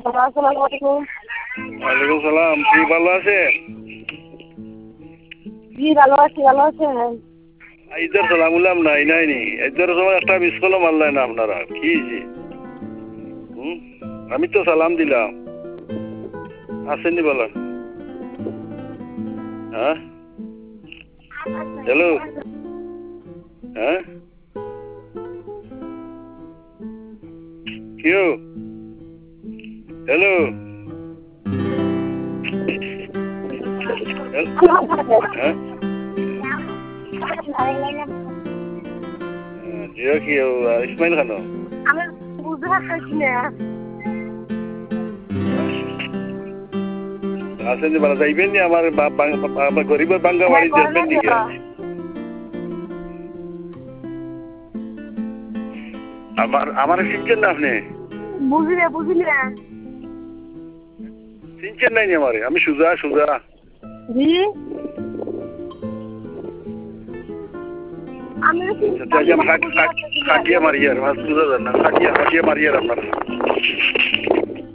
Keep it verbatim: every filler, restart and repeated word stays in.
আসসালামু আলাইকুম। ওয়ালাইকুম সালাম। কি ভালো আছেন? জি ভালো আছি, ভালো আছেন? ঈদের সালাম উলাম নাই নাইনি। ঈদের সময় একটা মিস কলও মারলেন না আপনারা। কি জি? হুম? আমি তো সালাম দিলাম। আসেননি বলেন। হ্যাঁ? হ্যালো? হ্যাঁ? কেউ? হ্যালো? হ্যাঁ? জিও কি ইসমাইল খান? আমি বুঝতে পারছি না। আসেননি বলা যাইবেন নি আমার আমার গরিবের বাঙ্গা বাড়ি যাবেন নি? আমার আমার চিনছেন না আপনি? বুঝি না, বুঝি না। চিনছেন নাই আমারে? আমি সুজা সুজা। জি আমি খাটিয়া মারিয়ার মাছ বুঝা যান না খাটিয়া খাটিয়া মারিয়ার আপনার